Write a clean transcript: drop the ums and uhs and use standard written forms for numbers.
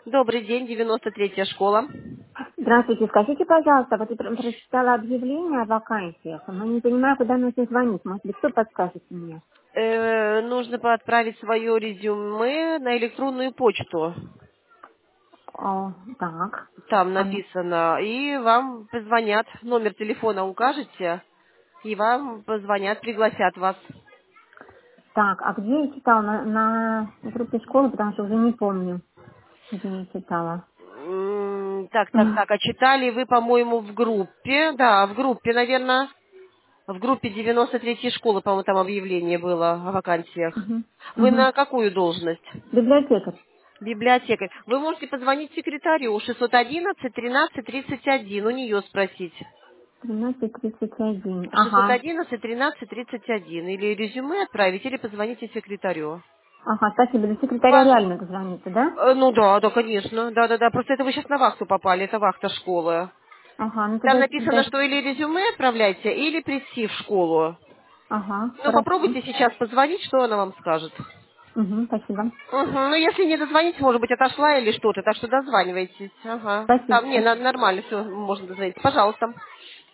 Добрый день, 93-я школа. Здравствуйте, скажите, пожалуйста, вот я прочитала объявление о вакансиях, но не понимаю, куда нужно звонить. Может быть, кто подскажет мне? Нужно отправить свое резюме на электронную почту. О, так. Там А, написано. И вам позвонят. Номер телефона укажете, и вам позвонят, пригласят вас. так, а где я читала? На группе школы, потому что уже не помню, где я читала. Так. А читали вы, по-моему, в группе. Да, в группе, наверное. В группе 93-й школы, по-моему, там объявление было о вакансиях. Мгм, Вы мгм. на какую должность? Библиотекарь. Библиотекарь. Вы можете позвонить секретарю 611 13 31, у нее спросить. 13:31. Ага. 611 13 31. Или резюме отправить, или позвоните секретарю. Ага, спасибо. До секретаря Ваш... реально дозвониться, да? Ну да, конечно. Да. Просто это вы сейчас на вахту попали, это вахта школы. Ага, ну Там тогда... написано, что или резюме отправляйте, или прийти в школу. Ага, Ну, хорошо. попробуйте сейчас позвонить, что она вам скажет. Угу, спасибо. Ну, если не дозвонить, может быть, отошла или что-то, так что дозванивайтесь. Ага. Спасибо, Там, не, спасибо. нормально, все, можно дозвониться. Пожалуйста.